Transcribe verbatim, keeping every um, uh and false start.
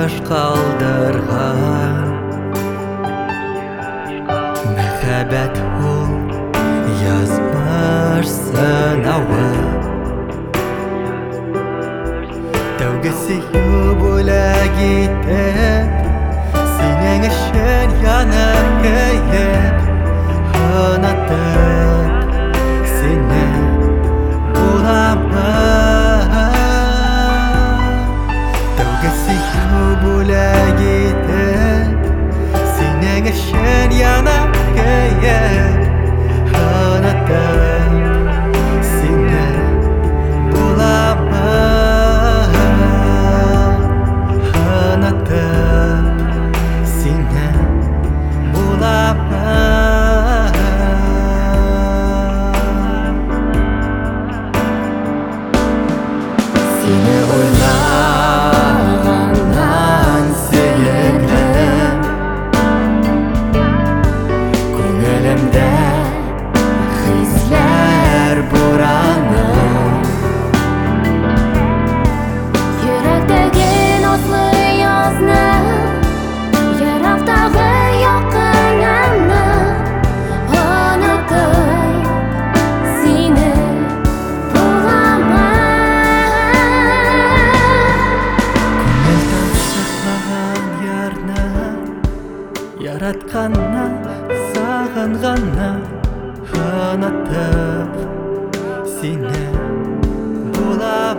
яш калдырган. Мәхәббәт ул язмыш сынавы, тәүге сөю бүләк итеп, синең өчен янып көеп, онытып сине буламын. Тәүге сөю бүләк итеп, синең өчен янып көеп, онытып сине буламын. Онытып сине буламын. Сине уйлаганнан сөенеп, күңелемдә хисләр бураны. Йөрәктәге назлы язны, ерактагы якынымны, онытып сине буламын. Күңел ташлаган ярны, яратканны, сагынганны, онытып сине буламын.